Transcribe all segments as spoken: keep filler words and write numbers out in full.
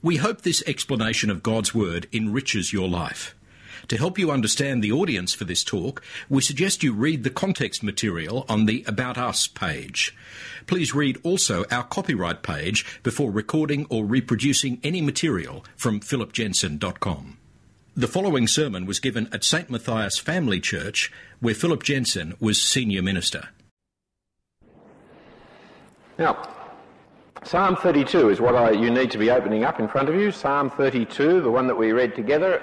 We hope this explanation of God's Word enriches your life. To help you understand the audience for this talk, we suggest you read the context material on the About Us page. Please read also our copyright page before recording or reproducing any material from philip jensen dot com. The following sermon was given at Saint Matthias Family Church, where Philip Jensen was senior minister. Now, Psalm thirty-two is what I, you need to be opening up in front of you. Psalm thirty-two, the one that we read together.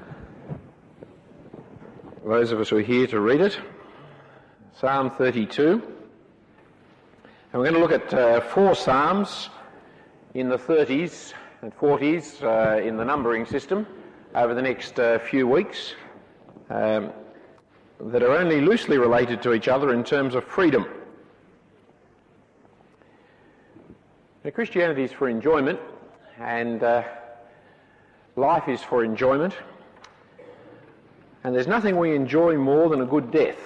Those of us who are here to read it. Psalm thirty-two. And we're going to look at uh, four psalms in the thirties and forties uh, in the numbering system over the next uh, few weeks um, that are only loosely related to each other in terms of freedom. Now, Christianity is for enjoyment, and uh, life is for enjoyment, and there's nothing we enjoy more than a good death.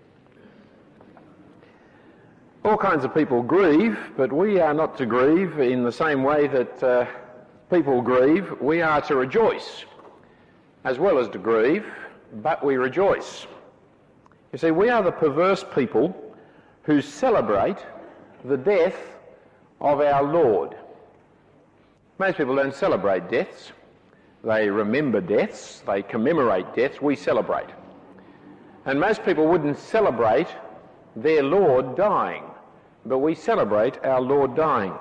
All kinds of people grieve, but we are not to grieve in the same way that uh, people grieve. We are to rejoice as well as to grieve, but we rejoice. You see, we are the perverse people who celebrate the death of our Lord. Most people don't celebrate deaths. They remember deaths, they commemorate deaths, we celebrate. And most people wouldn't celebrate their Lord dying, but we celebrate our Lord dying.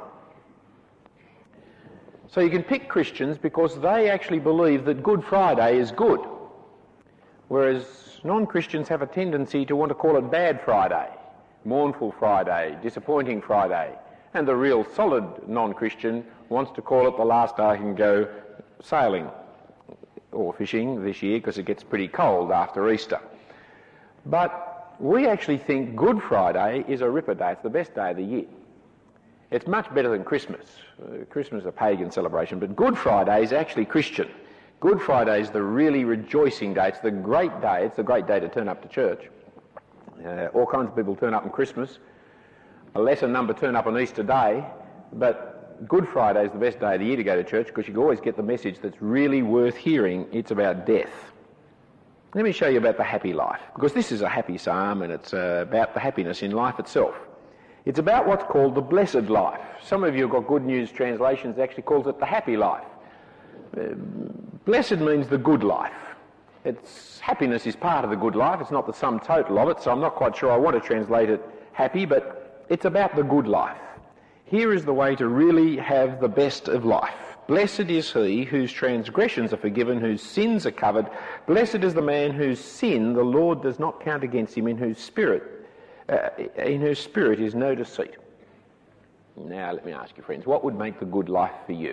So you can pick Christians because they actually believe that Good Friday is good, whereas non-Christians have a tendency to want to call it Bad Friday, Mournful Friday, Disappointing Friday. And the real solid non-Christian wants to call it the last day I can go sailing or fishing this year because it gets pretty cold after Easter. But we actually think Good Friday is a ripper day. It's the best day of the year. It's much better than Christmas. Uh, Christmas is a pagan celebration, but Good Friday is actually Christian. Good Friday is the really rejoicing day. It's the great day. It's the great day to turn up to church. Uh, all kinds of people turn up on Christmas. A lesser number turn up on Easter Day, but Good Friday is the best day of the year to go to church because you can always get the message that's really worth hearing. It's about death. Let me show you about the happy life, because this is a happy psalm and it's uh, about the happiness in life itself. It's about what's called the blessed life. Some of you have got Good News translations that actually calls it the happy life. Uh, blessed means the good life. It's happiness is part of the good life. It's not the sum total of it, so I'm not quite sure I want to translate it happy, but it's about the good life. Here is the way to really have the best of life. Blessed is he whose transgressions are forgiven, whose sins are covered. Blessed is the man whose sin the Lord does not count against him, in whose spirit uh, in whose spirit is no deceit. Now let me ask you, friends, what would make the good life for you?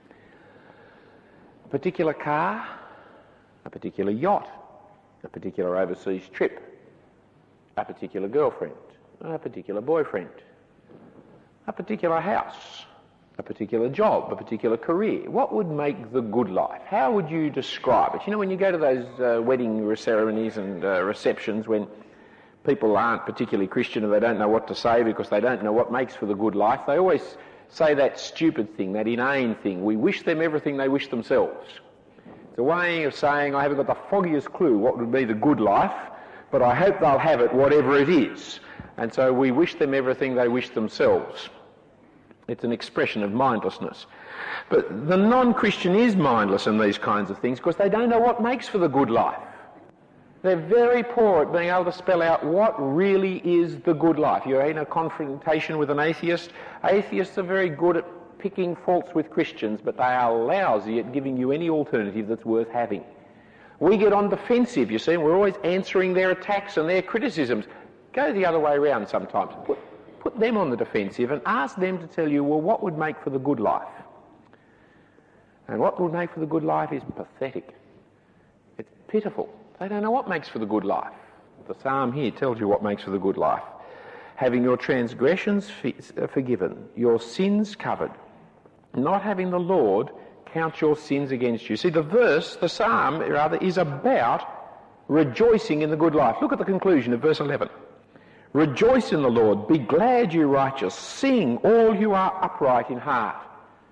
A particular car, a particular yacht, a particular overseas trip, a particular girlfriend, a particular boyfriend, a particular house, a particular job, a particular career. What would make the good life? How would you describe it? You know, when you go to those uh, wedding ceremonies and uh, receptions when people aren't particularly Christian and they don't know what to say because they don't know what makes for the good life, they always say that stupid thing, that inane thing. We wish them everything they wish themselves. It's a way of saying, I haven't got the foggiest clue what would be the good life, but I hope they'll have it whatever it is. And so we wish them everything they wish themselves. It's an expression of mindlessness. But the non-Christian is mindless in these kinds of things because they don't know what makes for the good life. They're very poor at being able to spell out what really is the good life. You're in a confrontation with an atheist. Atheists are very good at picking faults with Christians, but they are lousy at giving you any alternative that's worth having. We get on defensive, you see, and we're always answering their attacks and their criticisms. Go the other way around sometimes. Put, put them on the defensive and ask them to tell you, well, what would make for the good life? And what would make for the good life is pathetic. It's pitiful. They don't know what makes for the good life. The psalm here tells you what makes for the good life. Having your transgressions forgiven, your sins covered, not having the Lord count your sins against you. See, the verse, the psalm, rather, is about rejoicing in the good life. Look at the conclusion of verse eleven. Rejoice in the Lord, be glad, you righteous, sing, all who are upright in heart.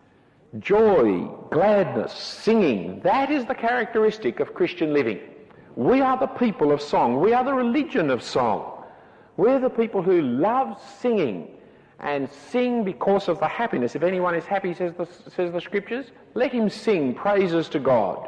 joy, gladness, singing. That is the characteristic of Christian living. We are the people of song. We are the religion of song. We're the people who love singing and sing because of the happiness. If anyone is happy, says the, says the Scriptures, let him sing praises to God.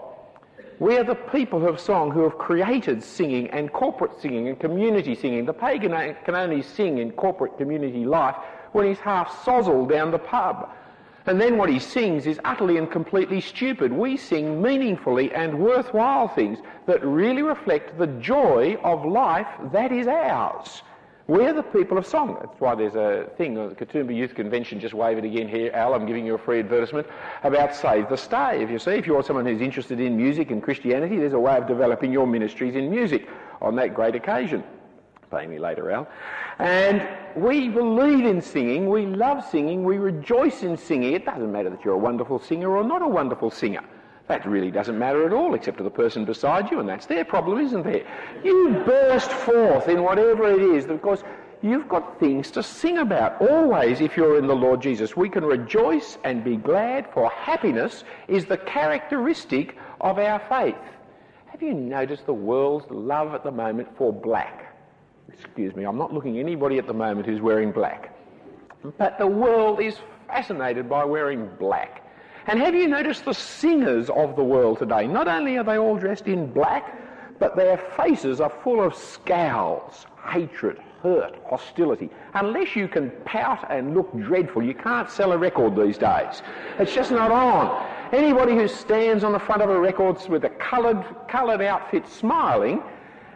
We are the people of song who have created singing and corporate singing and community singing. The pagan can only sing in corporate community life when he's half sozzled down the pub. And then what he sings is utterly and completely stupid. We sing meaningfully and worthwhile things that really reflect the joy of life that is ours. We're the people of song. That's why there's a thing, the Katoomba Youth Convention, just wave it again here, Al, I'm giving you a free advertisement, about Save the Stave. You see, if you're someone who's interested in music and Christianity, there's a way of developing your ministries in music on that great occasion. Pay me later, Al. And we believe in singing, we love singing, we rejoice in singing. It doesn't matter that you're a wonderful singer or not a wonderful singer. That really doesn't matter at all, except to the person beside you, and that's their problem, isn't there? You burst forth in whatever it is, because you've got things to sing about. Always, if you're in the Lord Jesus, we can rejoice and be glad, for happiness is the characteristic of our faith. Have you noticed the world's love at the moment for black? Excuse me, I'm not looking at anybody at the moment who's wearing black. But the world is fascinated by wearing black. And have you noticed the singers of the world today? Not only are they all dressed in black, but their faces are full of scowls, hatred, hurt, hostility. Unless you can pout and look dreadful, you can't sell a record these days. It's just not on. Anybody who stands on the front of a record with a coloured, coloured outfit smiling,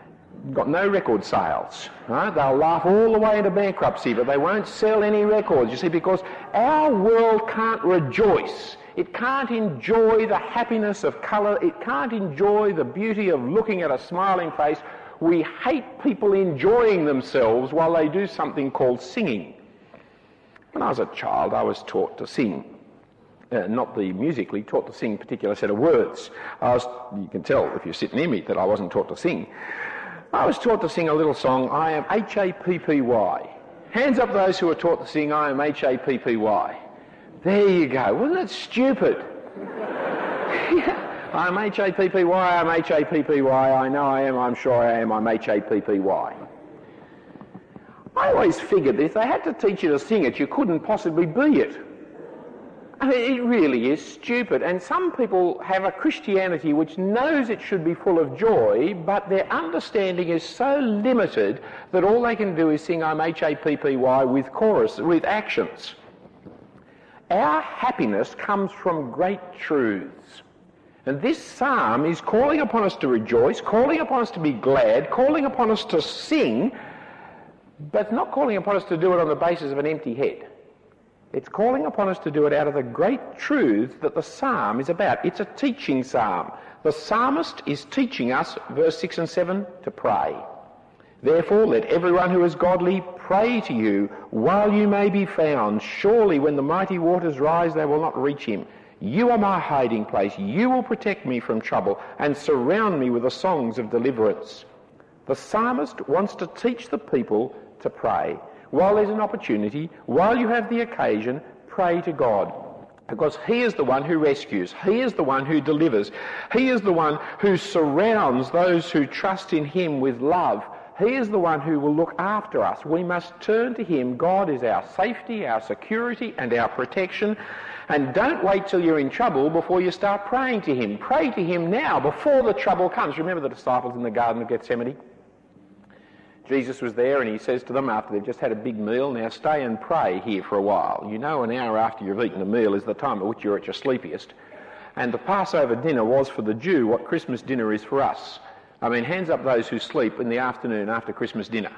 got no record sales. Right? They'll laugh all the way into bankruptcy, but they won't sell any records, you see, because our world can't rejoice. It can't enjoy the happiness of colour. It can't enjoy the beauty of looking at a smiling face. We hate people enjoying themselves while they do something called singing. When I was a child, I was taught to sing. Uh, not the musically, taught to sing a particular set of words. I was, you can tell if you sit near me that I wasn't taught to sing. I was taught to sing a little song, I am H A P P Y. Hands up those who are taught to sing, I am H A P P Y. There you go. Wasn't it stupid? I'm H A P P Y, I'm H A P P Y, I know I am, I'm sure I am, I'm H A P P Y. I always figured that if they had to teach you to sing it, you couldn't possibly be it. I mean, it really is stupid. And some people have a Christianity which knows it should be full of joy, but their understanding is so limited that all they can do is sing I'm H A P P Y with chorus, with actions. Our happiness comes from great truths. And this psalm is calling upon us to rejoice, calling upon us to be glad, calling upon us to sing, but it's not calling upon us to do it on the basis of an empty head. It's calling upon us to do it out of the great truths that the psalm is about. It's a teaching psalm. The psalmist is teaching us, verse six and seven, to pray. Therefore, let everyone who is godly pray to you while you may be found. Surely when the mighty waters rise, they will not reach him. You are my hiding place. You will protect me from trouble and surround me with the songs of deliverance. The psalmist wants to teach the people to pray. While there's an opportunity, while you have the occasion, pray to God. Because he is the one who rescues. He is the one who delivers. He is the one who surrounds those who trust in him with love. He is the one who will look after us. We must turn to him. God is our safety, our security, and our protection. And don't wait till you're in trouble before you start praying to him. Pray to him now, before the trouble comes. Remember the disciples in the Garden of Gethsemane? Jesus was there and he says to them after they've just had a big meal, now stay and pray here for a while. You know, an hour after you've eaten a meal is the time at which you're at your sleepiest. And the Passover dinner was for the Jew what Christmas dinner is for us. I mean, hands up those who sleep in the afternoon after Christmas dinner.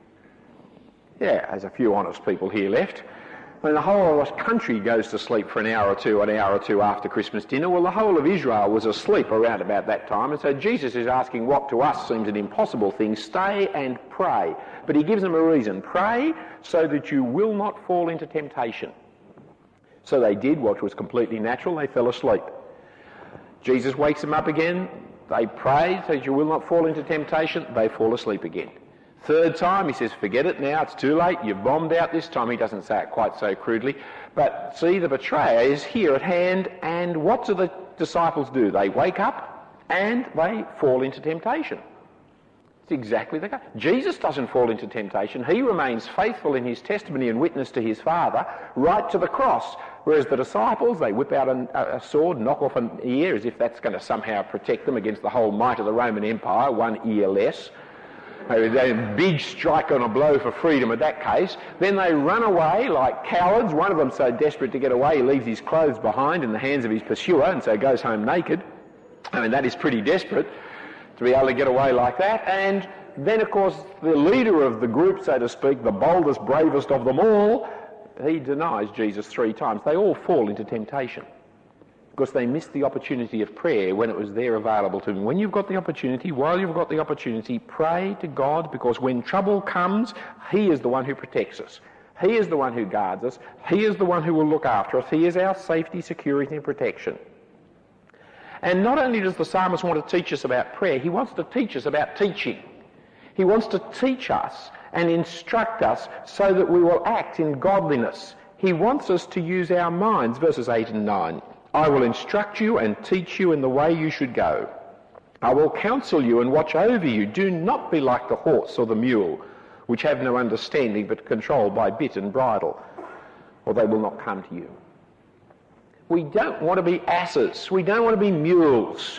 Yeah, there's a few honest people here left. When the whole of the country goes to sleep for an hour or two, an hour or two after Christmas dinner, well, the whole of Israel was asleep around about that time. And so Jesus is asking what to us seems an impossible thing, stay and pray. But he gives them a reason. Pray so that you will not fall into temptation. So they did, which was completely natural. They fell asleep. Jesus wakes them up again. They pray so that you will not fall into temptation. They fall asleep again. Third time, he says, forget it now, it's too late, you've bombed out this time. He doesn't say it quite so crudely. But see, the betrayer is here at hand, and what do the disciples do? They wake up and they fall into temptation. It's exactly the case. Jesus doesn't fall into temptation. He remains faithful in his testimony and witness to his Father right to the cross. Whereas the disciples, they whip out a, a sword, knock off an ear as if that's going to somehow protect them against the whole might of the Roman Empire, one ear less. A big strike on a blow for freedom in that case. Then they run away like cowards. One of them so desperate to get away he leaves his clothes behind in the hands of his pursuer and so goes home naked. I mean, that is pretty desperate to be able to get away like that. And then, of course, the leader of the group, so to speak, the boldest, bravest of them all, he denies Jesus three times. They all fall into temptation because they missed the opportunity of prayer when it was there available to them. When you've got the opportunity, while you've got the opportunity, pray to God, because when trouble comes, he is the one who protects us. He is the one who guards us. He is the one who will look after us. He is our safety, security and protection. And not only does the psalmist want to teach us about prayer, he wants to teach us about teaching. He wants to teach us and instruct us so that we will act in godliness. He wants us to use our minds, verses eight and nine. I will instruct you and teach you in the way you should go. I will counsel you and watch over you. Do not be like the horse or the mule, which have no understanding but controlled by bit and bridle, or they will not come to you. We don't want to be asses. We don't want to be mules.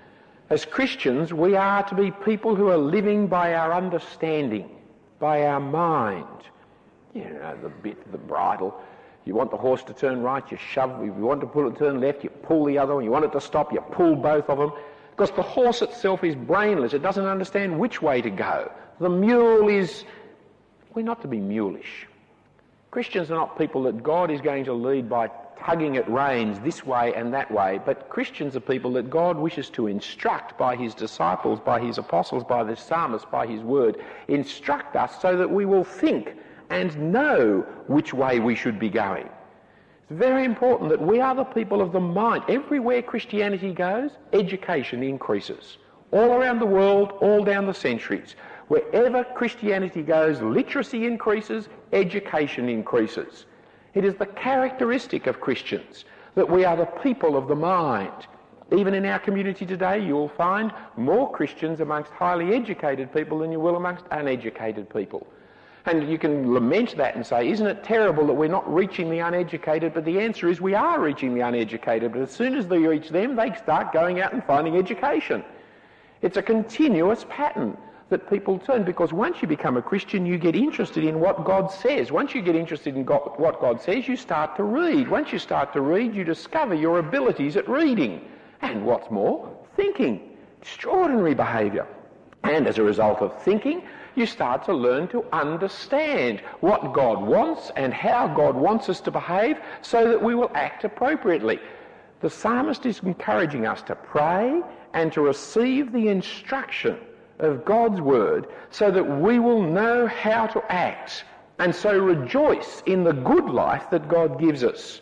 As Christians, we are to be people who are living by our understanding, by our mind. You know, the bit, the bridle. You want the horse to turn right, you shove. If you want to pull it to turn left, you pull the other one. You want it to stop, you pull both of them. Because the horse itself is brainless. It doesn't understand which way to go. The mule is... We're not to be mulish. Christians are not people that God is going to lead by tugging at reins this way and that way, but Christians are people that God wishes to instruct by his disciples, by his apostles, by the psalmist, by his word. Instruct us so that we will think and know which way we should be going. It's very important that we are the people of the mind. Everywhere Christianity goes, education increases. All around the world, all down the centuries. Wherever Christianity goes, literacy increases, education increases. It is the characteristic of Christians that we are the people of the mind. Even in our community today, you will find more Christians amongst highly educated people than you will amongst uneducated people. And you can lament that and say, isn't it terrible that we're not reaching the uneducated? But the answer is we are reaching the uneducated. But as soon as they reach them, they start going out and finding education. It's a continuous pattern that people turn, because once you become a Christian, you get interested in what God says. Once you get interested in God, what God says, you start to read. Once you start to read, you discover your abilities at reading. And what's more, thinking. Extraordinary behaviour. And as a result of thinking, you start to learn to understand what God wants and how God wants us to behave so that we will act appropriately. The psalmist is encouraging us to pray and to receive the instruction of God's word so that we will know how to act and so rejoice in the good life that God gives us.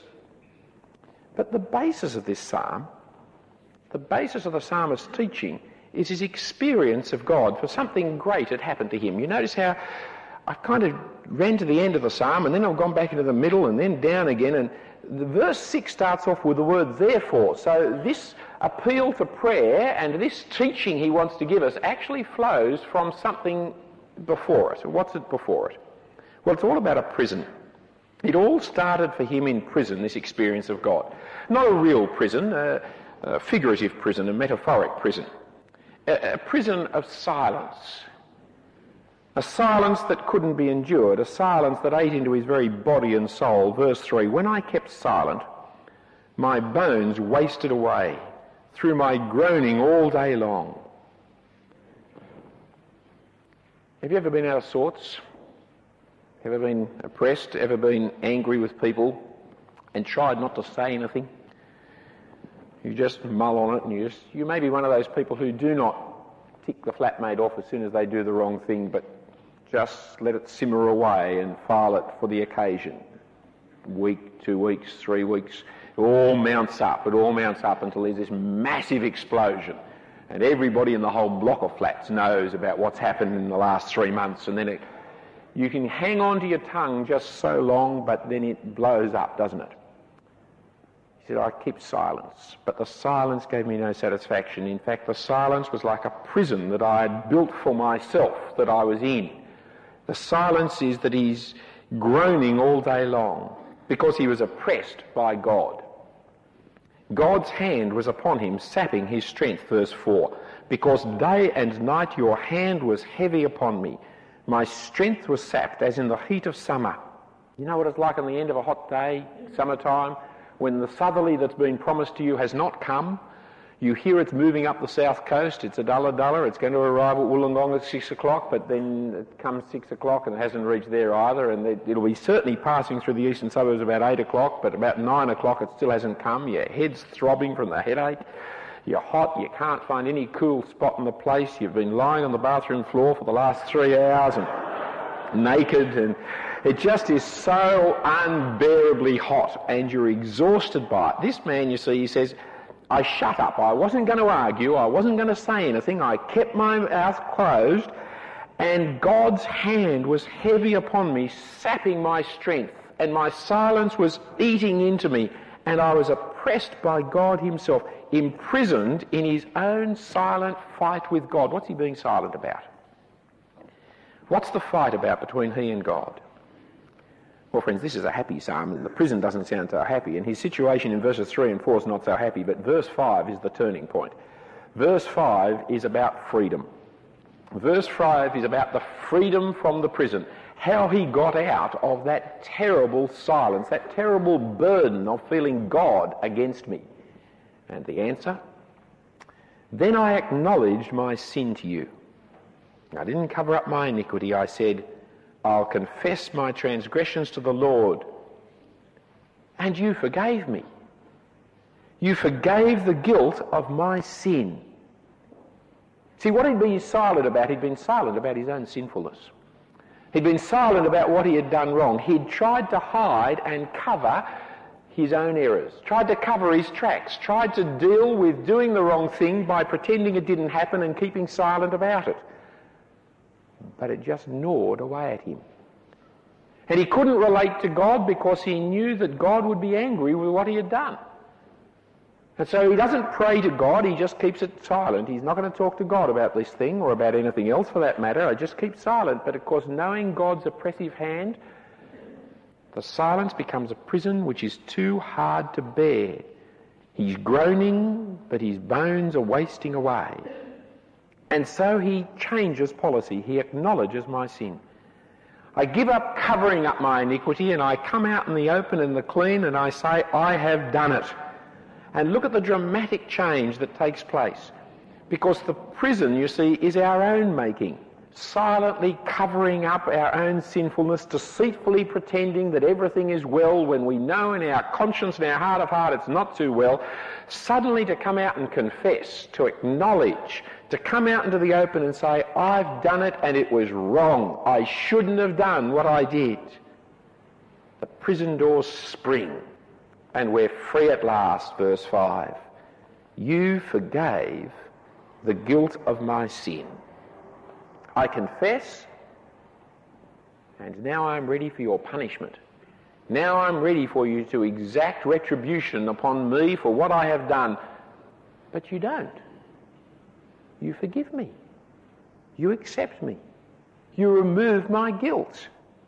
But the basis of this psalm, the basis of the psalmist's teaching, is his experience of God, for something great had happened to him. You notice how I kind of ran to the end of the psalm and then I've gone back into the middle and then down again, and the verse six starts off with the word therefore. So this appeal to prayer and this teaching he wants to give us actually flows from something before it. What's it before it? Well, it's all about a prison. It all started for him in prison, this experience of God. Not a real prison, a, a figurative prison, a metaphoric prison. A, a prison of silence. A silence that couldn't be endured, a silence that ate into his very body and soul. Verse three, when I kept silent, my bones wasted away through my groaning all day long. Have you ever been out of sorts? Ever been oppressed? Ever been angry with people and tried not to say anything? You just mull on it and you just... You may be one of those people who do not tick the flatmate off as soon as they do the wrong thing, but just let it simmer away and file it for the occasion. Week, two weeks, three weeks. It all mounts up. It all mounts up until there's this massive explosion. And everybody in the whole block of flats knows about what's happened in the last three months. And then it, You can hang on to your tongue just so long, but then it blows up, doesn't it? He said, I kept silence, but the silence gave me no satisfaction. In fact, the silence was like a prison that I had built for myself, that I was in. The silence is that he's groaning all day long because he was oppressed by God. God's hand was upon him, sapping his strength, verse four. Because day and night your hand was heavy upon me. My strength was sapped as in the heat of summer. You know what it's like on the end of a hot day, summertime, when the southerly that's been promised to you has not come. You hear it's moving up the south coast, it's a duller duller, it's going to arrive at Wollongong at six o'clock, but then it comes six o'clock and it hasn't reached there either, and it'll be certainly passing through the eastern suburbs about eight o'clock, but about nine o'clock it still hasn't come. Your head's throbbing from the headache. You're hot, you can't find any cool spot in the place. You've been lying on the bathroom floor for the last three hours and naked, and it just is so unbearably hot, and you're exhausted by it. This man, you see, he says, I shut up. I wasn't going to argue. I wasn't going to say anything. I kept my mouth closed, and God's hand was heavy upon me, sapping my strength, and my silence was eating into me, and I was oppressed by God himself, imprisoned in his own silent fight with God. What's he being silent about? What's the fight about between he and God? Well, friends, this is a happy psalm. The prison doesn't sound so happy, and his situation in verses three and four is not so happy, but verse five is the turning point. Verse five is about freedom. Verse five is about the freedom from the prison, how he got out of that terrible silence, that terrible burden of feeling God against me. And the answer? Then I acknowledged my sin to you. I didn't cover up my iniquity. I said, I'll confess my transgressions to the Lord. And you forgave me. You forgave the guilt of my sin. See, what he'd been silent about, he'd been silent about his own sinfulness. He'd been silent about what he had done wrong. He'd tried to hide and cover his own errors, tried to cover his tracks, tried to deal with doing the wrong thing by pretending it didn't happen and keeping silent about it. But it just gnawed away at him. And he couldn't relate to God because he knew that God would be angry with what he had done. And so he doesn't pray to God, he just keeps it silent. He's not going to talk to God about this thing or about anything else for that matter. I just keep silent. But of course, knowing God's oppressive hand, the silence becomes a prison which is too hard to bear. He's groaning, but his bones are wasting away. And so he changes policy. He acknowledges my sin. I give up covering up my iniquity and I come out in the open and the clean and I say, I have done it. And look at the dramatic change that takes place. Because the prison, you see, is our own making. Silently covering up our own sinfulness, deceitfully pretending that everything is well when we know in our conscience and our heart of heart it's not too well. Suddenly to come out and confess, to acknowledge, to come out into the open and say, I've done it and it was wrong. I shouldn't have done what I did. The prison doors spring and we're free at last, verse five. You forgave the guilt of my sin. I confess, and now I'm ready for your punishment. Now I'm ready for you to exact retribution upon me for what I have done. But you don't. You forgive me. You accept me. You remove my guilt.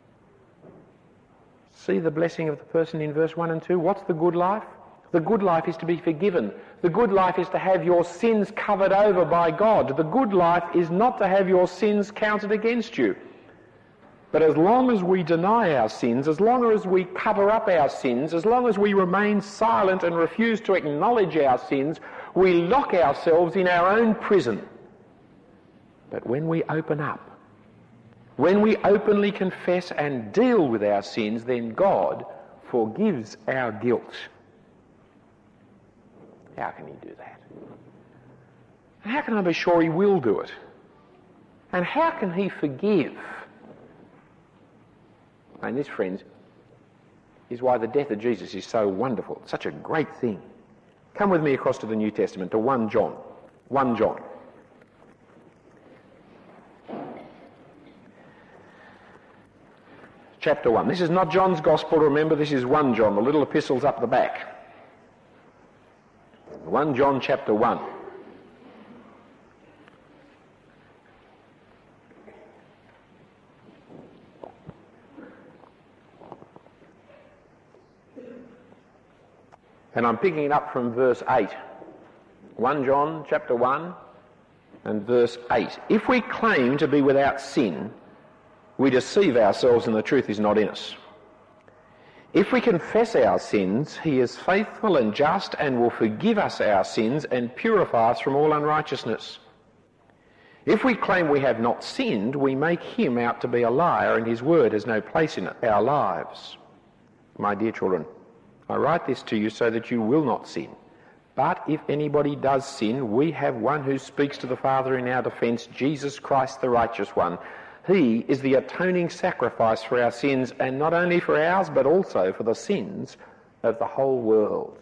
See the blessing of the person in verse one and two? What's the good life? The good life is to be forgiven. The good life is to have your sins covered over by God. The good life is not to have your sins counted against you. But as long as we deny our sins, as long as we cover up our sins, as long as we remain silent and refuse to acknowledge our sins, we lock ourselves in our own prison. But when we open up, when we openly confess and deal with our sins, then God forgives our guilt. How can he do that? And how can I be sure he will do it? And how can he forgive? And this, friends, is why the death of Jesus is so wonderful, such a great thing. Come with me across to the New Testament, to First John. First John. chapter one. This is not John's Gospel, remember, this is First John, the little epistles up the back. First John chapter one. And I'm picking it up from verse eight. First John chapter one and verse eight. If we claim to be without sin, we deceive ourselves and the truth is not in us. If we confess our sins, he is faithful and just and will forgive us our sins and purify us from all unrighteousness. If we claim we have not sinned, we make him out to be a liar and his word has no place in our lives. My dear children, I write this to you so that you will not sin. But if anybody does sin, we have one who speaks to the Father in our defence, Jesus Christ the righteous one. He is the atoning sacrifice for our sins, and not only for ours, but also for the sins of the whole world.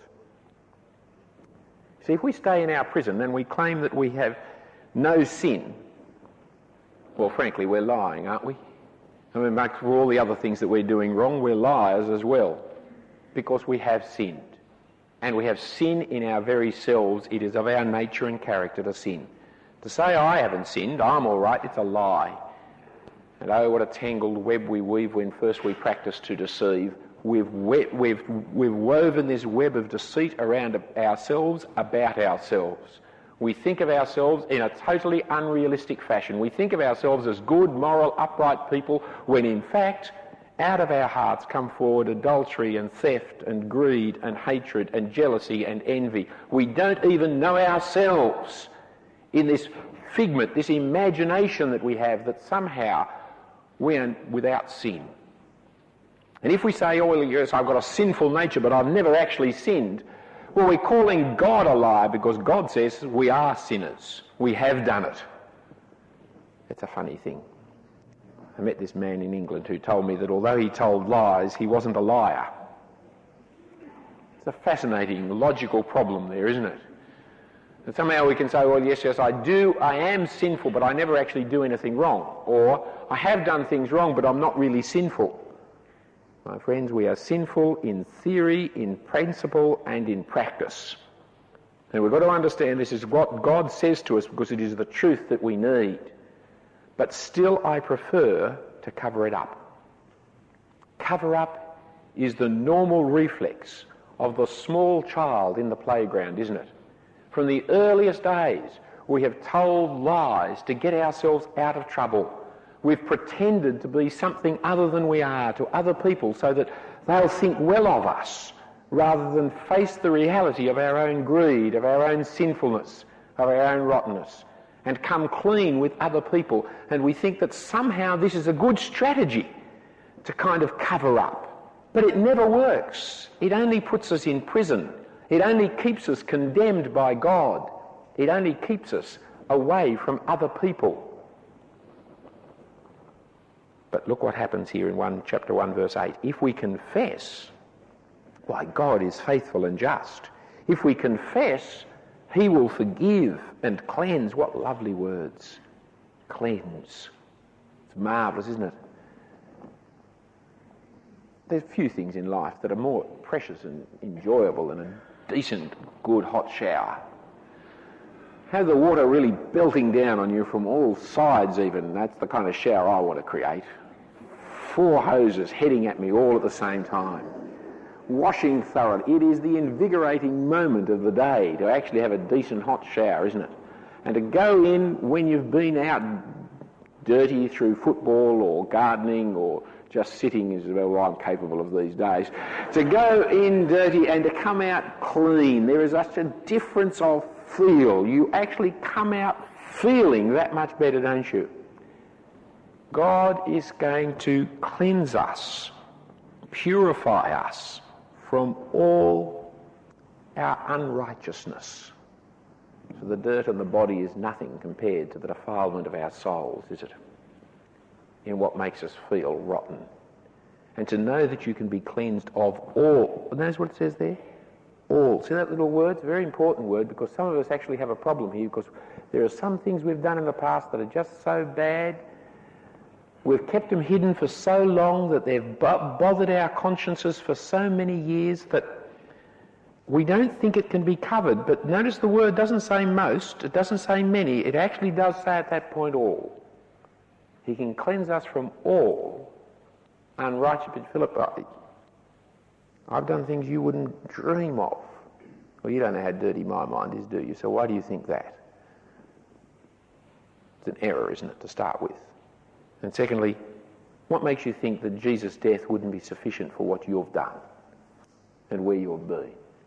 See, if we stay in our prison and we claim that we have no sin, well, frankly, we're lying, aren't we? I mean, for all the other things that we're doing wrong, we're liars as well, because we have sinned. And we have sin in our very selves. It is of our nature and character to sin. To say, I haven't sinned, I'm all right, it's a lie. And oh, what a tangled web we weave when first we practice to deceive. We've, we- we've, we've woven this web of deceit around ourselves, about ourselves. We think of ourselves in a totally unrealistic fashion. We think of ourselves as good, moral, upright people, when in fact, out of our hearts come forward adultery and theft and greed and hatred and jealousy and envy. We don't even know ourselves in this figment, this imagination that we have that somehow we are without sin. And if we say, oh, well, yes, I've got a sinful nature, but I've never actually sinned, well, we're calling God a liar, because God says we are sinners. We have done it. It's a funny thing. I met this man in England who told me that although he told lies, he wasn't a liar. It's a fascinating, logical problem there, isn't it? And somehow we can say, well, yes, yes, I do, I am sinful, but I never actually do anything wrong. Or, I have done things wrong, but I'm not really sinful. My friends, we are sinful in theory, in principle, and in practice. And we've got to understand this is what God says to us, because it is the truth that we need. But still, I prefer to cover it up. Cover up is the normal reflex of the small child in the playground, isn't it? From the earliest days, we have told lies to get ourselves out of trouble. We've pretended to be something other than we are to other people so that they'll think well of us, rather than face the reality of our own greed, of our own sinfulness, of our own rottenness, and come clean with other people. And we think that somehow this is a good strategy to kind of cover up. But it never works. It only puts us in prison. It only keeps us condemned by God. It only keeps us away from other people. But look what happens here in one, chapter one, verse eight. If we confess, why, God is faithful and just. If we confess, he will forgive and cleanse. What lovely words. Cleanse. It's marvellous, isn't it? There's few things in life that are more precious and enjoyable than a decent, good hot shower. Have the water really belting down on you from all sides even. That's the kind of shower I want to create. Four hoses heading at me all at the same time. Washing thoroughly. It is the invigorating moment of the day to actually have a decent hot shower, isn't it? And to go in when you've been out dirty through football or gardening or just sitting is well I'm capable of these days. To go in dirty and to come out clean. There is such a difference of feel. You actually come out feeling that much better, don't you? God is going to cleanse us, purify us from all our unrighteousness. So the dirt on the body is nothing compared to the defilement of our souls, is it? In what makes us feel rotten. And to know that you can be cleansed of all. Notice what it says there? All. See that little word? It's a very important word, because some of us actually have a problem here, because there are some things we've done in the past that are just so bad We've kept them hidden for so long that they've bo- bothered our consciences for so many years that we don't think it can be covered. But notice the word doesn't say most, it doesn't say many, it actually does say at that point all. He can cleanse us from all unrighteousness. Philippi, I've done things you wouldn't dream of. Well, you don't know how dirty my mind is, do you? So why do you think that? It's an error, isn't it, to start with? And secondly, what makes you think that Jesus' death wouldn't be sufficient for what you've done and where you've been?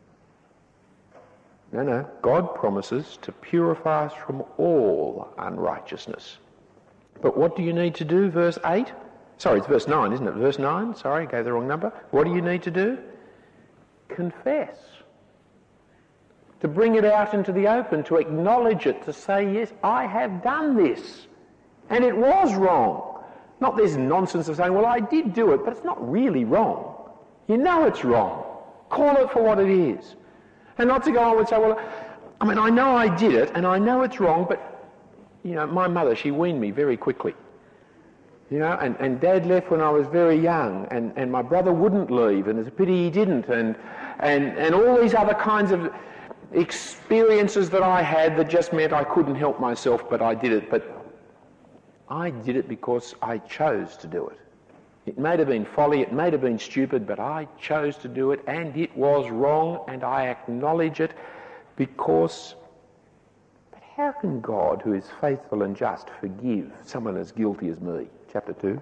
No, no. God promises to purify us from all unrighteousness. But what do you need to do? Verse eight? Sorry, it's verse nine, isn't it? Verse nine? Sorry, I gave the wrong number. What do you need to do? Confess. To bring it out into the open, to acknowledge it, to say, yes, I have done this. And it was wrong. Not this nonsense of saying, well, I did do it, but it's not really wrong. You know it's wrong. Call it for what it is. And not to go on and say, well, I mean, I know I did it, and I know it's wrong, but, you know, my mother, she weaned me very quickly. You know, and, and Dad left when I was very young, and, and my brother wouldn't leave, and it's a pity he didn't, and, and, and all these other kinds of experiences that I had that just meant I couldn't help myself, but I did it. But I did it because I chose to do it. It may have been folly, it may have been stupid, but I chose to do it, and it was wrong, and I acknowledge it because... But how can God, who is faithful and just, forgive someone as guilty as me? Chapter two.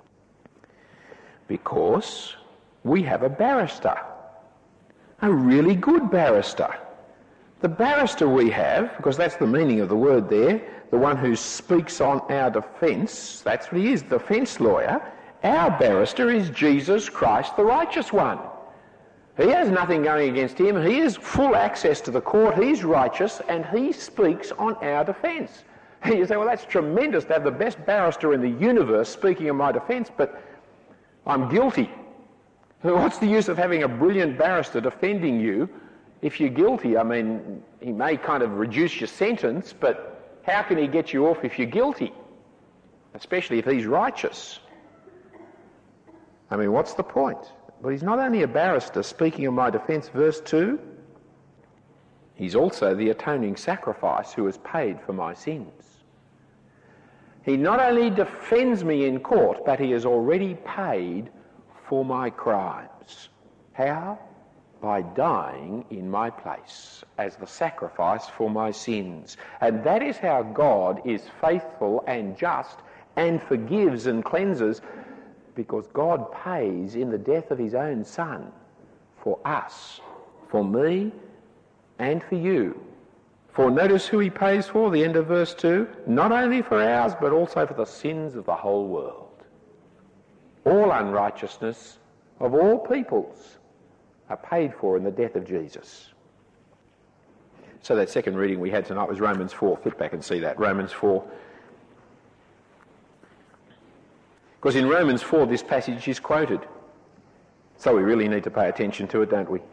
Because we have a barrister, a really good barrister. The barrister we have, because that's the meaning of the word there, the one who speaks on our defence, that's what he is, the defence lawyer. Our barrister is Jesus Christ, the righteous one. He has nothing going against him. He has full access to the court. He's righteous, and he speaks on our defence. And you say, well, that's tremendous to have the best barrister in the universe speaking on my defence, but I'm guilty. What's the use of having a brilliant barrister defending you if you're guilty? I mean, he may kind of reduce your sentence, but how can he get you off if you're guilty? Especially if he's righteous. I mean, what's the point? Well, he's not only a barrister speaking on my defence, verse two, he's also the atoning sacrifice who has paid for my sins. He not only defends me in court, but he has already paid for my crimes. How? By dying in my place as the sacrifice for my sins. And that is how God is faithful and just and forgives and cleanses, because God pays in the death of his own Son for us, for me and for you. For notice who he pays for, the end of verse two, not only for ours but also for the sins of the whole world. All unrighteousness of all peoples are paid for in the death of Jesus. So that second reading we had tonight was Romans four. Flip back and see that. Romans four. Because in Romans four this passage is quoted. So we really need to pay attention to it, don't we?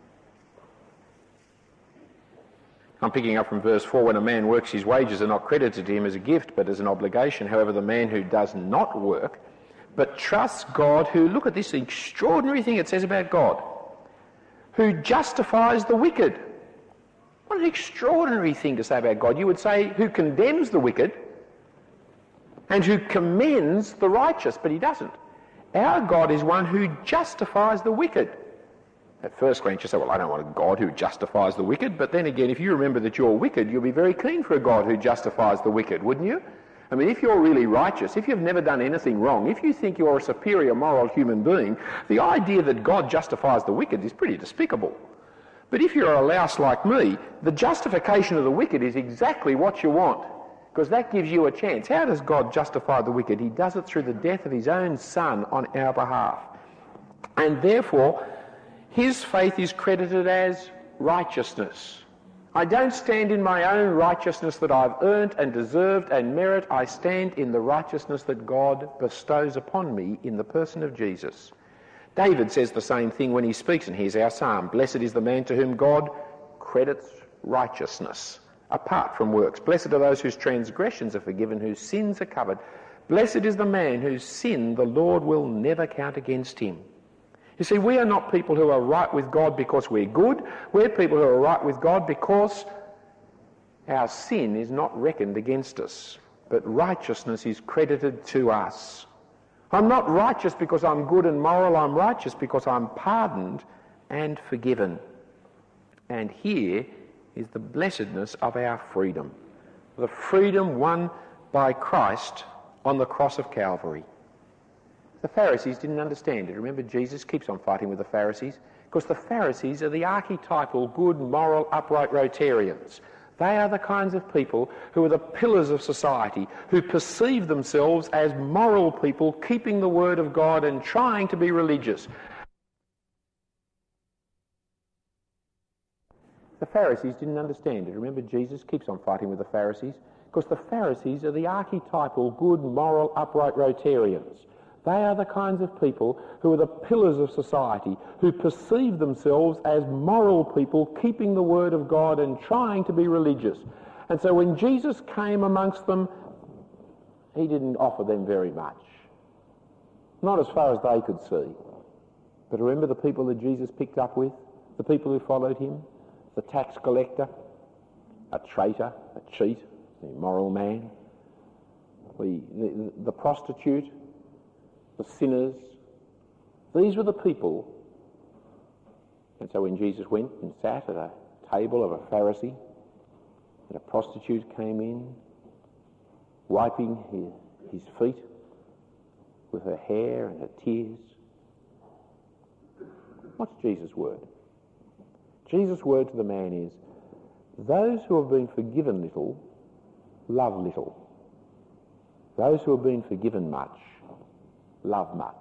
I'm picking up from verse four. When a man works, his wages are not credited to him as a gift but as an obligation. However, the man who does not work but trusts God, who, look at this extraordinary thing it says about God, who justifies the wicked. What an extraordinary thing to say about God. You would say who condemns the wicked and who commends the righteous, but he doesn't. Our God is one who justifies the wicked. At first glance you say, well, I don't want a God who justifies the wicked, but then again, if you remember that you're wicked, you'll be very keen for a God who justifies the wicked, wouldn't you? I mean, if you're really righteous, if you've never done anything wrong, if you think you're a superior moral human being, the idea that God justifies the wicked is pretty despicable. But if you're a louse like me, the justification of the wicked is exactly what you want, because that gives you a chance. How does God justify the wicked? He does it through the death of his own Son on our behalf. And therefore, his faith is credited as righteousness. I don't stand in my own righteousness that I've earned and deserved and merit. I stand in the righteousness that God bestows upon me in the person of Jesus. David says the same thing when he speaks, and here's our psalm. Blessed is the man to whom God credits righteousness, apart from works. Blessed are those whose transgressions are forgiven, whose sins are covered. Blessed is the man whose sin the Lord will never count against him. You see, we are not people who are right with God because we're good. We're people who are right with God because our sin is not reckoned against us, but righteousness is credited to us. I'm not righteous because I'm good and moral. I'm righteous because I'm pardoned and forgiven. And here is the blessedness of our freedom, the freedom won by Christ on the cross of Calvary. The Pharisees didn't understand it. Remember, Jesus keeps on fighting with the Pharisees because the Pharisees are the archetypal good, moral, upright Rotarians. They are the kinds of people who are the pillars of society, who perceive themselves as moral people, keeping the word of God and trying to be religious. The Pharisees didn't understand it. Remember, Jesus keeps on fighting with the Pharisees because the Pharisees are the archetypal good, moral, upright Rotarians. They are the kinds of people who are the pillars of society, who perceive themselves as moral people, keeping the word of God and trying to be religious. And so when Jesus came amongst them, he didn't offer them very much. Not as far as they could see. But remember the people that Jesus picked up with? The people who followed him? The tax collector, a traitor, a cheat, the immoral man, the, the, the prostitute, the sinners. These were the people. And so when Jesus went and sat at a table of a Pharisee, and a prostitute came in, wiping his, his feet with her hair and her tears. What's Jesus' word? Jesus' word to the man is, those who have been forgiven little, love little. Those who have been forgiven much, love much.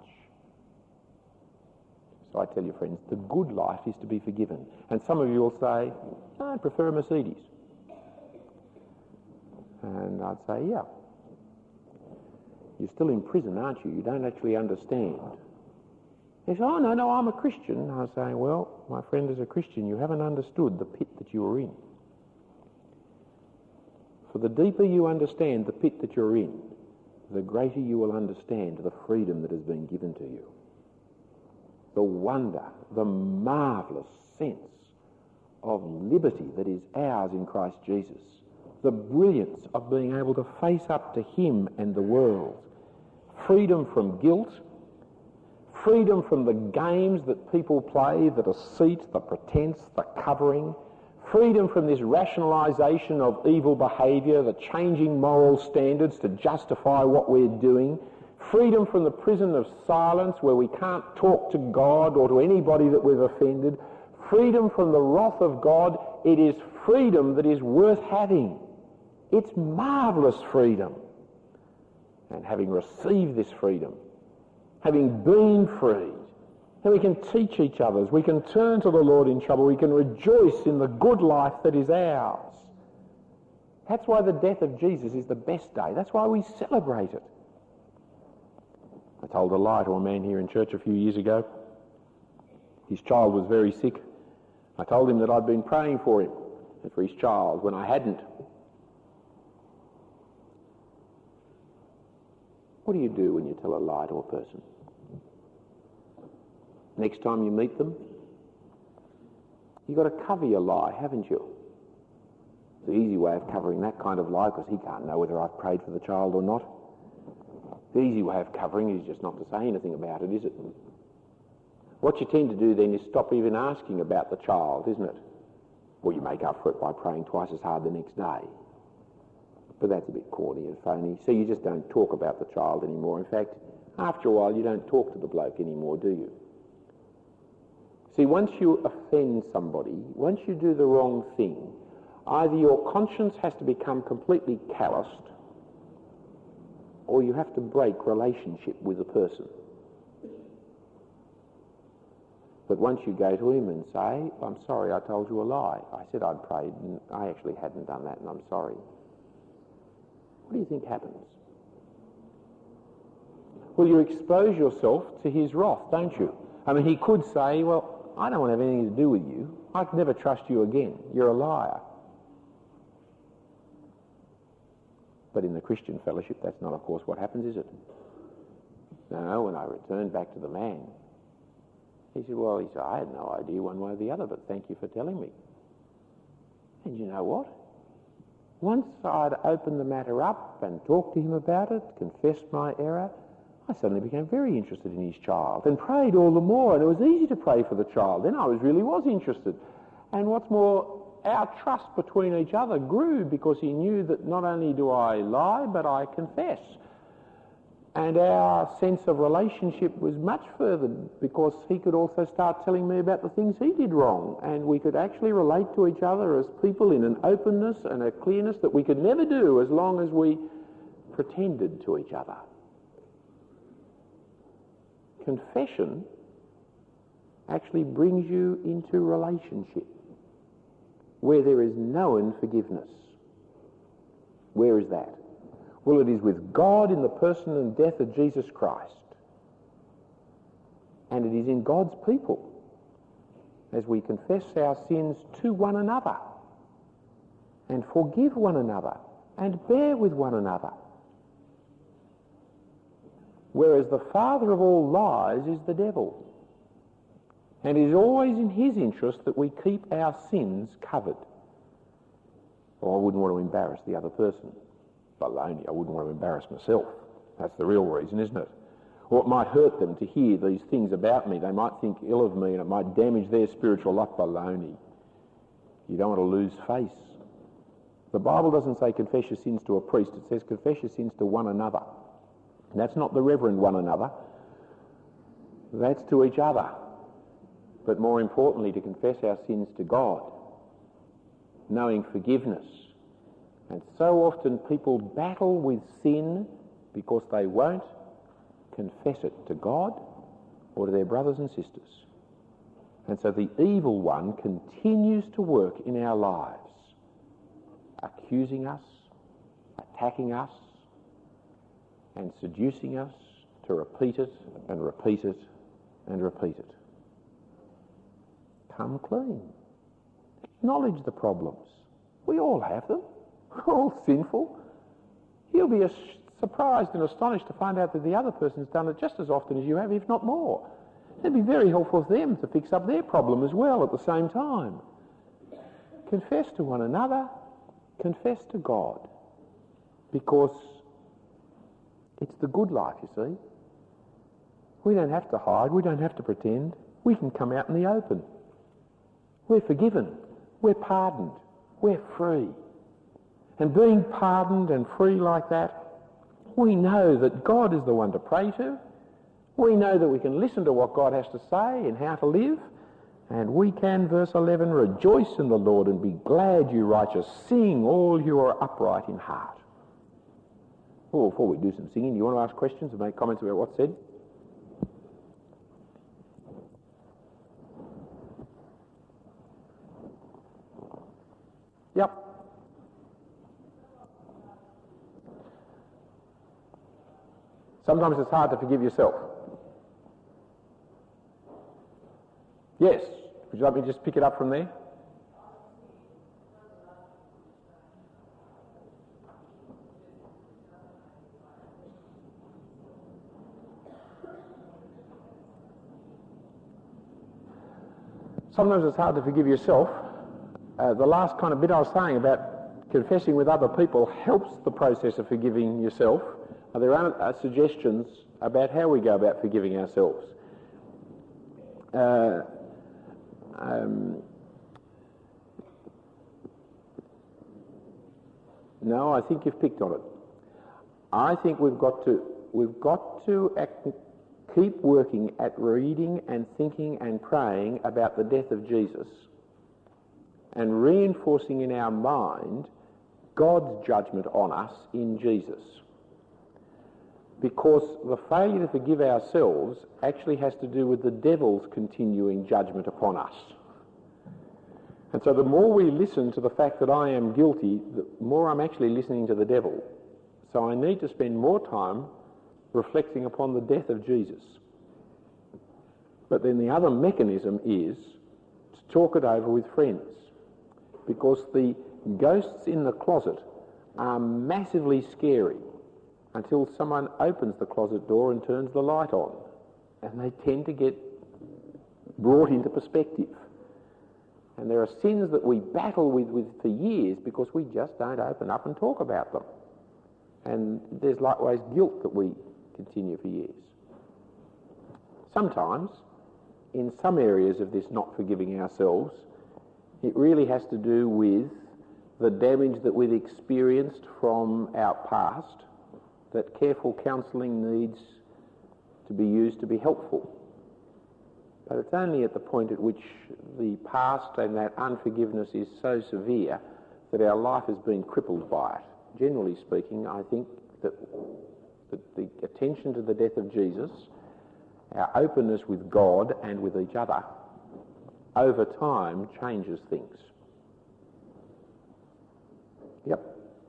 So I tell you, friends, the good life is to be forgiven. And some of you will say, I prefer a Mercedes. And I'd say, yeah. You're still in prison, aren't you? You don't actually understand. He said, oh, no, no, I'm a Christian. I was saying, well, my friend, as a Christian, you haven't understood the pit that you were in. For the deeper you understand the pit that you're in, the greater you will understand the freedom that has been given to you. The wonder, the marvellous sense of liberty that is ours in Christ Jesus. The brilliance of being able to face up to him and the world. Freedom from guilt. Freedom from the games that people play, the deceit, the pretense, the covering. Freedom from this rationalisation of evil behaviour, the changing moral standards to justify what we're doing. Freedom from the prison of silence where we can't talk to God or to anybody that we've offended. Freedom from the wrath of God. It is freedom that is worth having. It's marvellous freedom. And having received this freedom, having been freed, and we can teach each other, we can turn to the Lord in trouble, we can rejoice in the good life that is ours. That's why the death of Jesus is the best day. That's why we celebrate it. I told a lie to a man here in church a few years ago. His child was very sick. I told him that I'd been praying for him and for his child when I hadn't. What do you do when you tell a lie to a person? Next time you meet them, you've got to cover your lie, haven't you? It's the easy way of covering that kind of lie because he can't know whether I've prayed for the child or not. The easy way of covering is just not to say anything about it, is it? What you tend to do then is stop even asking about the child, isn't it? Well, you make up for it by praying twice as hard the next day. But that's a bit corny and phony. So you just don't talk about the child anymore. In fact, after a while, you don't talk to the bloke anymore, do you? See, once you offend somebody, once you do the wrong thing, either your conscience has to become completely calloused, or you have to break relationship with the person. But once you go to him and say, I'm sorry, I told you a lie. I said I'd prayed, and I actually hadn't done that, and I'm sorry. What do you think happens? Well, you expose yourself to his wrath, don't you? I mean, he could say, well, I don't want to have anything to do with you. I can never trust you again. You're a liar. But in the Christian fellowship, that's not, of course, what happens, is it? No, when I returned back to the man, he said, well, he said, I had no idea one way or the other, but thank you for telling me. And you know what? Once I'd opened the matter up and talked to him about it, confessed my error, I suddenly became very interested in his child and prayed all the more, and it was easy to pray for the child. Then I was really was interested. And what's more, our trust between each other grew because he knew that not only do I lie, but I confess. And our sense of relationship was much furthered because he could also start telling me about the things he did wrong, and we could actually relate to each other as people in an openness and a clearness that we could never do as long as we pretended to each other. Confession actually brings you into relationship where there is known forgiveness. Where is that? Well, it is with God in the person and death of Jesus Christ. And it is in God's people as we confess our sins to one another and forgive one another and bear with one another. Whereas the father of all lies is the devil. And it is always in his interest that we keep our sins covered. Well, I wouldn't want to embarrass the other person. Baloney, I wouldn't want to embarrass myself. That's the real reason, isn't it? Or it might hurt them to hear these things about me. They might think ill of me and it might damage their spiritual life. Baloney. You don't want to lose face. The Bible doesn't say confess your sins to a priest. It says confess your sins to one another. And that's not the reverend one another. That's to each other. But more importantly, to confess our sins to God, knowing forgiveness. And so often people battle with sin because they won't confess it to God or to their brothers and sisters. And so the evil one continues to work in our lives, accusing us, attacking us, and seducing us to repeat it and repeat it and repeat it. Come clean. Acknowledge the problems. We all have them. We're all sinful. You'll be as surprised and astonished to find out that the other person's done it just as often as you have, if not more. It'd be very helpful for them to fix up their problem as well at the same time. Confess to one another. Confess to God. Because it's the good life, you see. We don't have to hide. We don't have to pretend. We can come out in the open. We're forgiven. We're pardoned. We're free. And being pardoned and free like that, we know that God is the one to pray to. We know that we can listen to what God has to say and how to live. And we can, verse eleven, rejoice in the Lord and be glad, you righteous. Sing, all you are upright in heart. Well, before we do some singing, do you want to ask questions and make comments about what's said? Yep. Sometimes it's hard to forgive yourself. Yes. Would you like me to just pick it up from there? Sometimes it's hard to forgive yourself. Uh, the last kind of bit I was saying about confessing with other people helps the process of forgiving yourself. Uh, there are uh, suggestions about how we go about forgiving ourselves. Uh, um, no, I think you've picked on it. I think we've got to we've got to act, keep working at reading and thinking and praying about the death of Jesus and reinforcing in our mind God's judgment on us in Jesus. Because the failure to forgive ourselves actually has to do with the devil's continuing judgment upon us. And so the more we listen to the fact that I am guilty, the more I'm actually listening to the devil. So I need to spend more time reflecting upon the death of Jesus. But then the other mechanism is to talk it over with friends. Because the ghosts in the closet are massively scary until someone opens the closet door and turns the light on, and they tend to get brought into perspective. And there are sins that we battle with, with for years because we just don't open up and talk about them. And there's likewise guilt that we continue for years. Sometimes, in some areas of this not forgiving ourselves, it really has to do with the damage that we've experienced from our past, that careful counselling needs to be used to be helpful. But it's only at the point at which the past and that unforgiveness is so severe that our life has been crippled by it. Generally speaking, I think that, that the attention to the death of Jesus, our openness with God and with each other, over time changes things. Yep.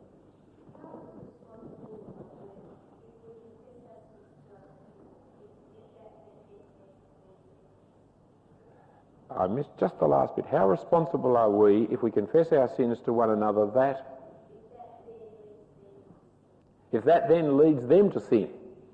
I missed just the last bit. How responsible are we if we confess our sins to one another that, if that then leads them to sin?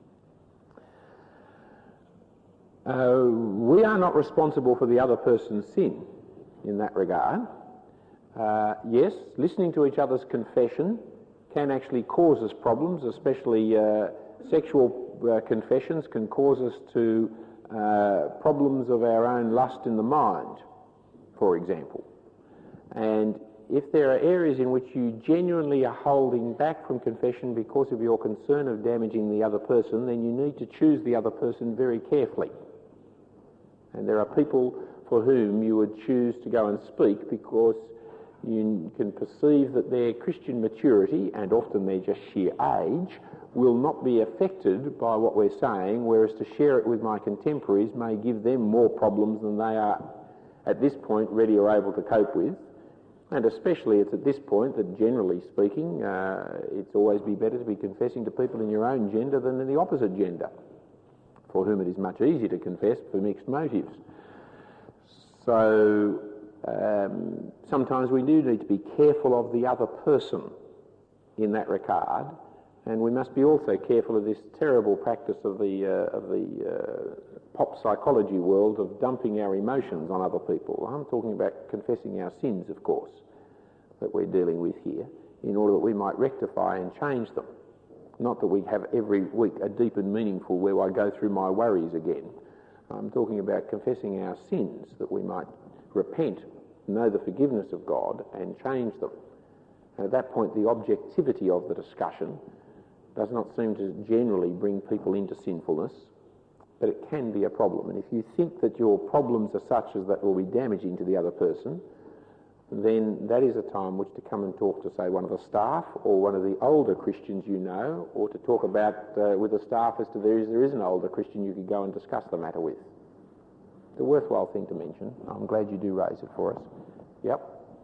Uh, we are not responsible for the other person's sin in that regard. Uh, yes, listening to each other's confession can actually cause us problems, especially uh, sexual uh, confessions can cause us to uh, problems of our own lust in the mind, for example. And if there are areas in which you genuinely are holding back from confession because of your concern of damaging the other person, then you need to choose the other person very carefully. And there are people for whom you would choose to go and speak because you can perceive that their Christian maturity, and often their just sheer age, will not be affected by what we're saying, whereas to share it with my contemporaries may give them more problems than they are at this point ready or able to cope with. And especially it's at this point that, generally speaking, uh, it's always be better to be confessing to people in your own gender than in the opposite gender, for whom it is much easier to confess for mixed motives. So um, sometimes we do need to be careful of the other person in that regard, and we must be also careful of this terrible practice of the uh, of the uh, pop psychology world of dumping our emotions on other people. I'm talking about confessing our sins, of course, that we're dealing with here, in order that we might rectify and change them. Not that we have every week a deep and meaningful where I go through my worries again. I'm talking about confessing our sins, that we might repent, know the forgiveness of God, and change them. And at that point, the objectivity of the discussion does not seem to generally bring people into sinfulness, but it can be a problem. And if you think that your problems are such as that will be damaging to the other person, then that is a time which to come and talk to, say, one of the staff or one of the older Christians you know, or to talk about uh, with the staff as to there is, there is an older Christian you could go and discuss the matter with. It's a worthwhile thing to mention. I'm glad you do raise it for us. Yep.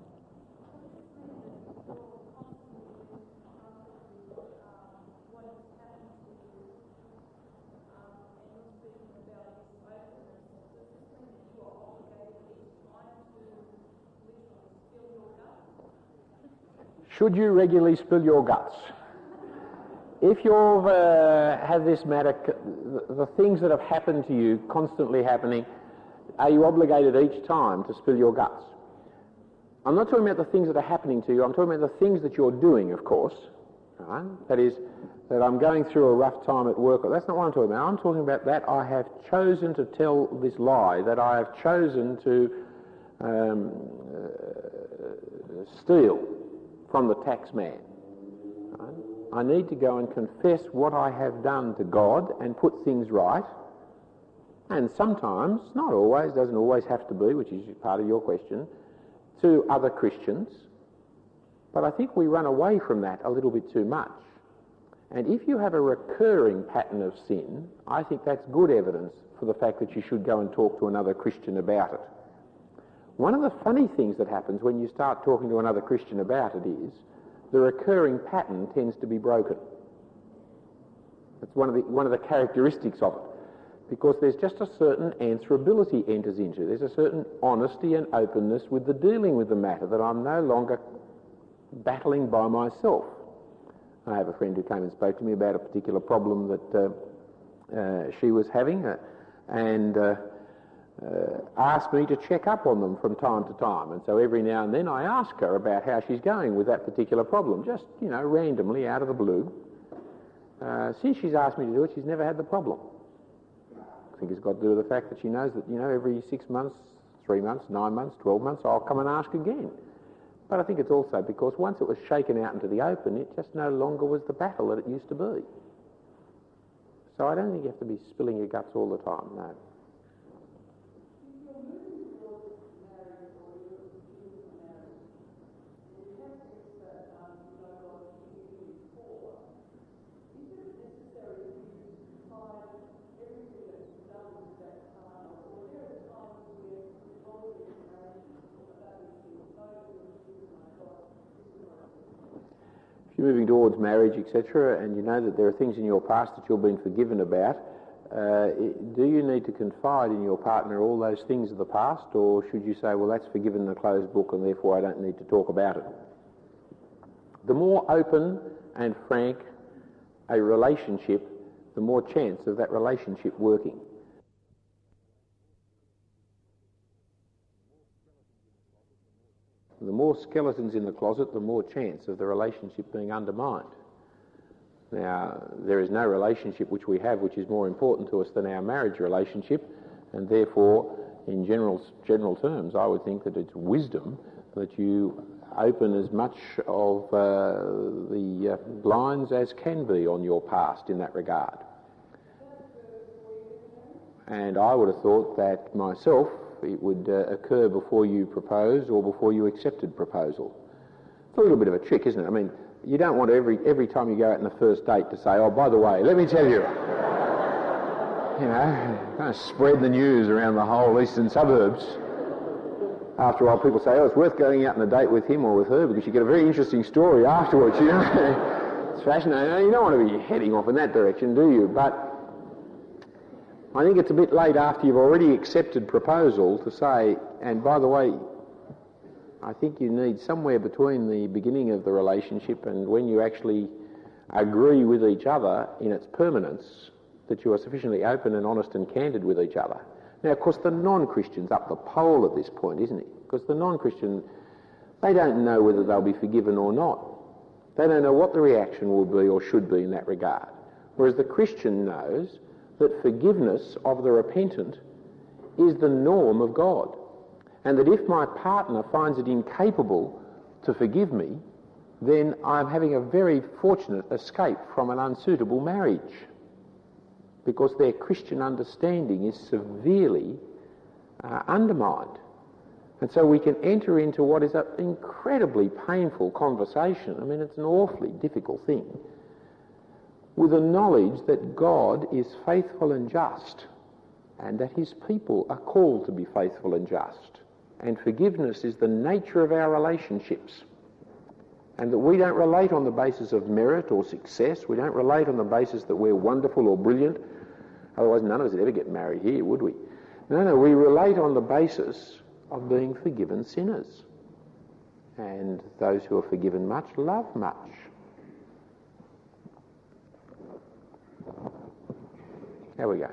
Should you regularly spill your guts? If you've uh, had this matter, the, the things that have happened to you constantly happening, are you obligated each time to spill your guts? I'm not talking about the things that are happening to you, I'm talking about the things that you're doing, of course. Right? That is, that I'm going through a rough time at work. That's not what I'm talking about. I'm talking about that I have chosen to tell this lie, that I have chosen to um, uh, steal from the tax man. Right? I need to go and confess what I have done to God and put things right. And sometimes, not always, doesn't always have to be, which is part of your question, to other Christians. But I think we run away from that a little bit too much. And if you have a recurring pattern of sin, I think that's good evidence for the fact that you should go and talk to another Christian about it. One of the funny things that happens when you start talking to another Christian about it is the recurring pattern tends to be broken. That's one of the, one of the characteristics of it, because there's just a certain answerability enters into. There's a certain honesty and openness with the dealing with the matter, that I'm no longer battling by myself. I have a friend who came and spoke to me about a particular problem that uh, uh, she was having uh, and uh, uh, asked me to check up on them from time to time. And so every now and then I ask her about how she's going with that particular problem, just, you know, randomly out of the blue. Uh, since she's asked me to do it, she's never had the problem. I think it's got to do with the fact that she knows that, you know, every six months, three months, nine months, twelve months, I'll come and ask again. But I think it's also because once it was shaken out into the open, it just no longer was the battle that it used to be. So I don't think you have to be spilling your guts all the time, no. If you're moving towards marriage, et cetera, and you know that there are things in your past that you've been forgiven about, uh, do you need to confide in your partner all those things of the past, or should you say, well, that's forgiven in a closed book and therefore I don't need to talk about it? The more open and frank a relationship, the more chance of that relationship working. The more skeletons in the closet, the more chance of the relationship being undermined. Now, there is no relationship which we have which is more important to us than our marriage relationship, and therefore, in general general terms, I would think that it's wisdom that you open as much of uh, the uh, blinds as can be on your past in that regard. And I would have thought that myself, it would uh, occur before you proposed or before you accepted proposal. It's a little bit of a trick, isn't it? I mean, you don't want every every time you go out on the first date to say, oh, by the way, let me tell you, you know, kind of spread the news around the whole eastern suburbs. After a while, people say, oh, it's worth going out on a date with him or with her because you get a very interesting story afterwards, you know. It's fascinating. You don't want to be heading off in that direction, do you? But I think it's a bit late after you've already accepted proposal to say, and by the way, I think you need somewhere between the beginning of the relationship and when you actually agree with each other in its permanence, that you are sufficiently open and honest and candid with each other. Now, of course, the non-Christian's up the pole at this point, isn't he? Because the non-Christian, they don't know whether they'll be forgiven or not. They don't know what the reaction will be or should be in that regard. Whereas the Christian knows that forgiveness of the repentant is the norm of God, and that if my partner finds it incapable to forgive me, then I'm having a very fortunate escape from an unsuitable marriage, because their Christian understanding is severely uh, undermined. And so we can enter into what is an incredibly painful conversation. I mean, it's an awfully difficult thing, with the knowledge that God is faithful and just, and that his people are called to be faithful and just. And forgiveness is the nature of our relationships. And that we don't relate on the basis of merit or success. We don't relate on the basis that we're wonderful or brilliant. Otherwise none of us would ever get married here, would we? No, no, we relate on the basis of being forgiven sinners. And those who are forgiven much love much. How are we going?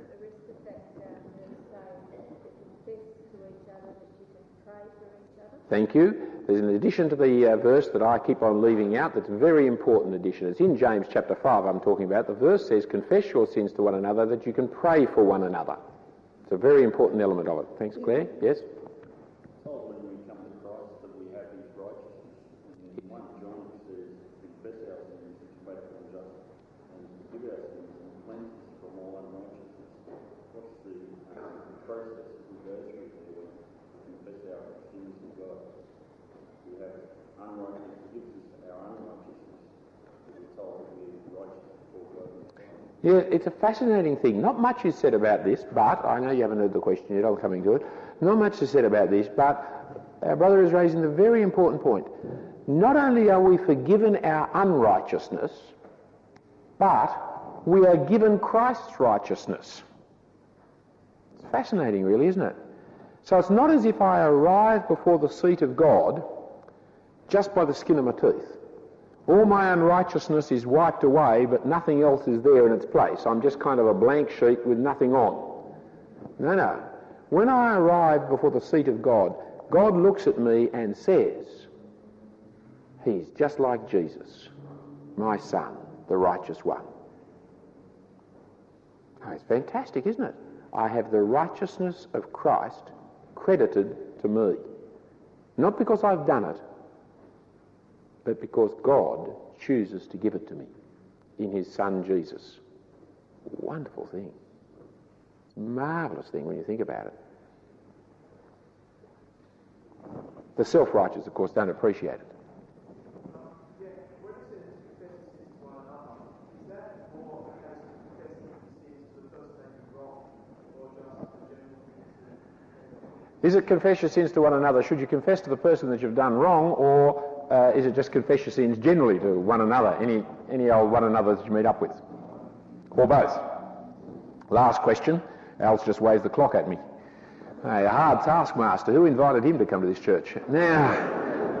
Thank you. There's an addition to the uh, verse that I keep on leaving out that's a very important addition. It's in James chapter five I'm talking about. The verse says, confess your sins to one another that you can pray for one another. It's a very important element of it. Thanks, Claire. Yes? When we come to Christ that we have his righteousness. In First John it says, confess our sins, which is faithful and just, and forgive our sins and cleanse us from all unrighteousness. What's the uh, process that we go through there when we confess our sins to God? We have unrighteousness, forgives us our unrighteousness. We're told that we're righteous before God. Yeah, it's a fascinating thing. Not much is said about this, but I know you haven't heard the question yet, I'm coming to it. Not much is said about this, but our brother is raising the very important point. Not only are we forgiven our unrighteousness, but we are given Christ's righteousness. It's fascinating, really, isn't it? So it's not as if I arrive before the seat of God just by the skin of my teeth. All my unrighteousness is wiped away, but nothing else is there in its place. I'm just kind of a blank sheet with nothing on. No, no. When I arrive before the seat of God, God looks at me and says, he's just like Jesus, my son, the righteous one. Oh, it's fantastic, isn't it? I have the righteousness of Christ credited to me. Not because I've done it, but because God chooses to give it to me in his son Jesus. Wonderful thing. Marvellous thing when you think about it. The self-righteous, of course, don't appreciate it. Is it confess your sins to one another? Should you confess to the person that you've done wrong, or uh, is it just confess your sins generally to one another, any any old one another that you meet up with? Or both? Last question. Al's just waved the clock at me. Hey, a hard taskmaster. Who invited him to come to this church? Now,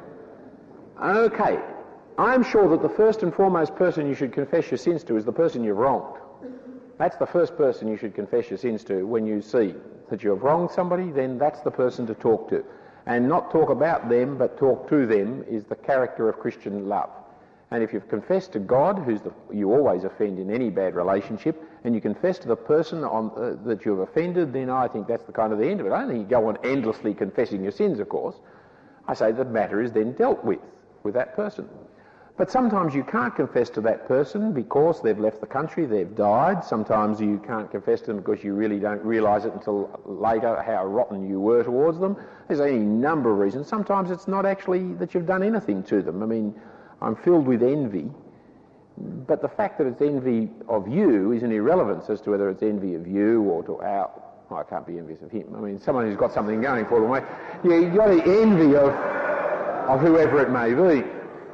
okay. I'm sure that the first and foremost person you should confess your sins to is the person you've wronged. That's the first person you should confess your sins to when you see that you have wronged somebody. Then that's the person to talk to. And not talk about them, but talk to them is the character of Christian love. And if you've confessed to God, who's the, you always offend in any bad relationship, and you confess to the person on, uh, that you've offended, then I think that's the kind of the end of it. I don't think you go on endlessly confessing your sins, of course. I say the matter is then dealt with, with that person. But sometimes you can't confess to that person because they've left the country, they've died. Sometimes you can't confess to them because you really don't realise it until later how rotten you were towards them. There's any number of reasons. Sometimes it's not actually that you've done anything to them. I mean, I'm filled with envy, but the fact that it's envy of you is an irrelevance as to whether it's envy of you or to our... Oh, I can't be envious of him. I mean, someone who's got something going for them. Yeah, you've got the envy of, of whoever it may be.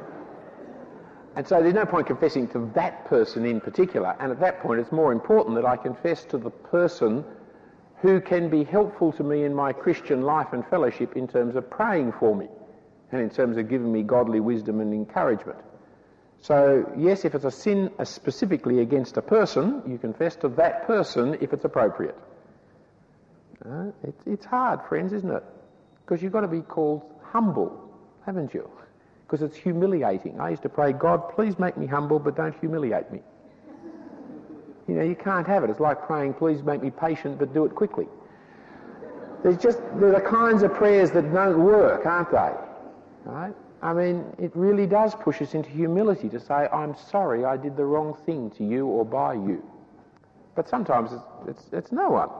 And so there's no point confessing to that person in particular, and at that point it's more important that I confess to the person who can be helpful to me in my Christian life and fellowship in terms of praying for me and in terms of giving me godly wisdom and encouragement. So yes, if it's a sin uh, specifically against a person, you confess to that person if it's appropriate. Uh, it, it's hard, friends, isn't it? Because you've got to be called humble, haven't you? Because it's humiliating. I used to pray, God, please make me humble, but don't humiliate me. You know, you can't have it. It's like praying, please make me patient, but do it quickly. There's just, there are kinds of prayers that don't work, aren't they? Right? I mean, it really does push us into humility to say, I'm sorry I did the wrong thing to you or by you. But sometimes it's, it's, it's no one.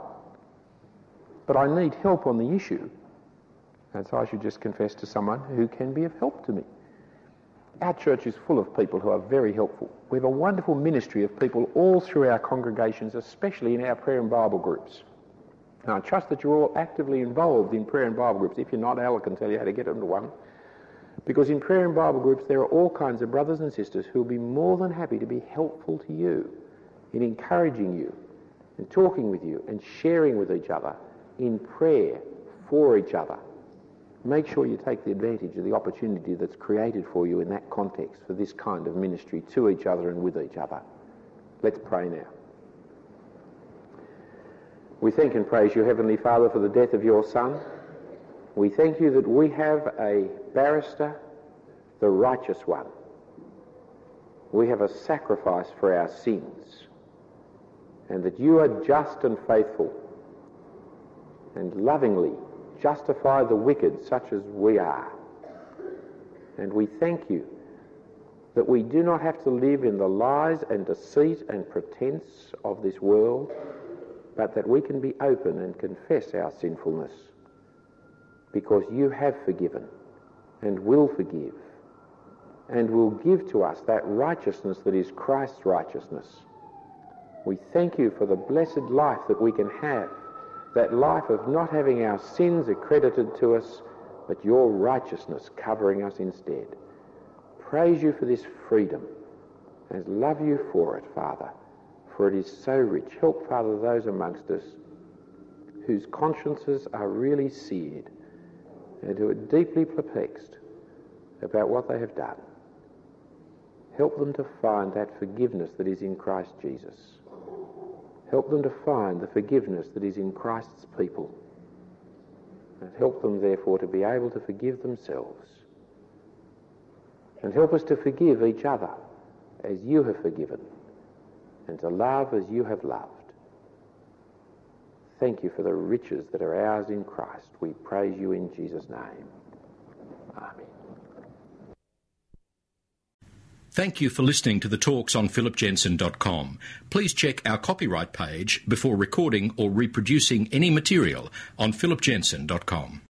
But I need help on the issue. And so I should just confess to someone who can be of help to me. Our church is full of people who are very helpful. We have a wonderful ministry of people all through our congregations, especially in our prayer and Bible groups. And I trust that you're all actively involved in prayer and Bible groups. If you're not, Al can tell you how to get into one. Because in prayer and Bible groups there are all kinds of brothers and sisters who will be more than happy to be helpful to you in encouraging you and talking with you and sharing with each other in prayer for each other. Make sure you take the advantage of the opportunity that's created for you in that context for this kind of ministry to each other and with each other. Let's pray now. We thank and praise you, Heavenly Father, for the death of your Son. We thank you that we have a barrister, the righteous one. We have a sacrifice for our sins, and that you are just and faithful and lovingly justify the wicked such as we are. And we thank you that we do not have to live in the lies and deceit and pretense of this world, but that we can be open and confess our sinfulness, because you have forgiven and will forgive and will give to us that righteousness that is Christ's righteousness. We thank you for the blessed life that we can have, that life of not having our sins accredited to us, but your righteousness covering us instead. Praise you for this freedom and love you for it, Father, for it is so rich. Help, Father, those amongst us whose consciences are really seared and who are deeply perplexed about what they have done. Help them to find that forgiveness that is in Christ Jesus. Help them to find the forgiveness that is in Christ's people. And help them, therefore, to be able to forgive themselves. And help us to forgive each other as you have forgiven, and to love as you have loved. Thank you for the riches that are ours in Christ. We praise you in Jesus' name. Amen. Thank you for listening to the talks on philip jensen dot com. Please check our copyright page before recording or reproducing any material on philip jensen dot com.